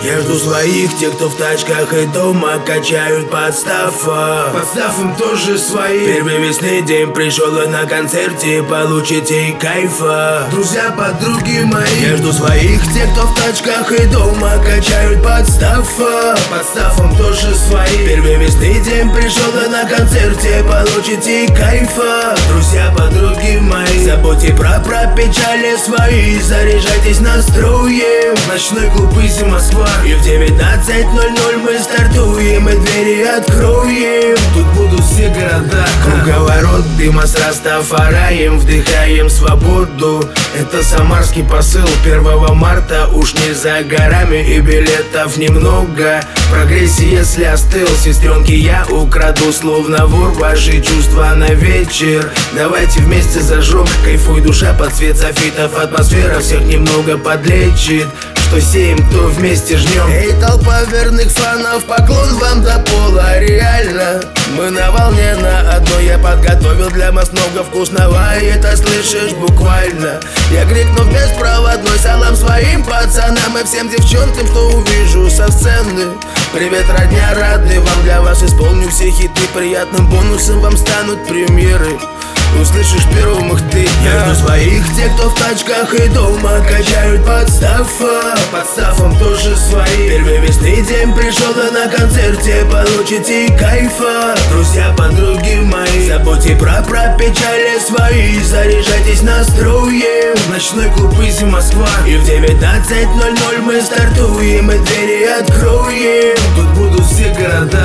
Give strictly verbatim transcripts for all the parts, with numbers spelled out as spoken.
Я жду своих, те, кто в тачках и дома качают подстава. Подстав им тоже свои. Первый весны день пришел, и на концерте получите кайфа. Друзья, подруги мои, я жду своих, те, кто в тачках и дома качают подстава. Подстав им тоже свои. Первый весны день пришел, и на концерте получите кайфа. Друзья, подруги мои, забудьте про, про печали свои, заряжайтесь настроем. Ночной клуб Изи Москва, и в девятнадцать ноль ноль мы стартуем, и двери откроем. Тут будут все города. Круговорот дыма с Растафараем, вдыхаем свободу. Это самарский посыл. Первого марта уж не за горами, и билетов немного. Прогрессия, если остыл, сестренки, я украду, словно вор, ваши чувства на вечер. Давайте вместе зажжем, кайфуй, душа под цвет софитов. Атмосфера всех немного подлечит. Что сеем, то вместе жнем. Эй, толпа верных фанов, поклон вам до пола, реально. Мы на волне на одной, я подготовил для вас много вкусного, и это слышишь буквально. Я крикнув беспроводной салам своим пацанам и всем девчонкам, что увижу со сцены. Привет, родня, рады вам, для вас исполню все хиты. Приятным бонусом вам станут премьеры. Услышишь первым их ты. Я жду своих, те, кто в тачках и дома качают подстава. Подставам тоже свои. Первый весны день пришел, и на концерте получите кайфа. Друзья, подруги мои, забудьте про, про печали свои, заряжайтесь настроем. Ночной клуб Изи Москва, и в девятнадцать ноль ноль мы стартуем, и двери откроем. Тут будут все города.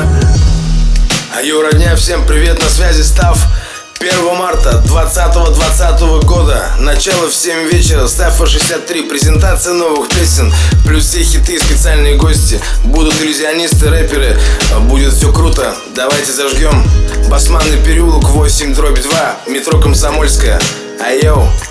А йо, родня, всем привет, на связи Став. первого марта двадцатого двадцатого года, начало в семь вечера, Стаффа шестьдесят три, презентация новых песен, плюс все хиты и специальные гости. Будут иллюзионисты, рэперы, будет все круто, давайте зажгем. Басманный переулок восемь дробь два, метро Комсомольская. Айоу.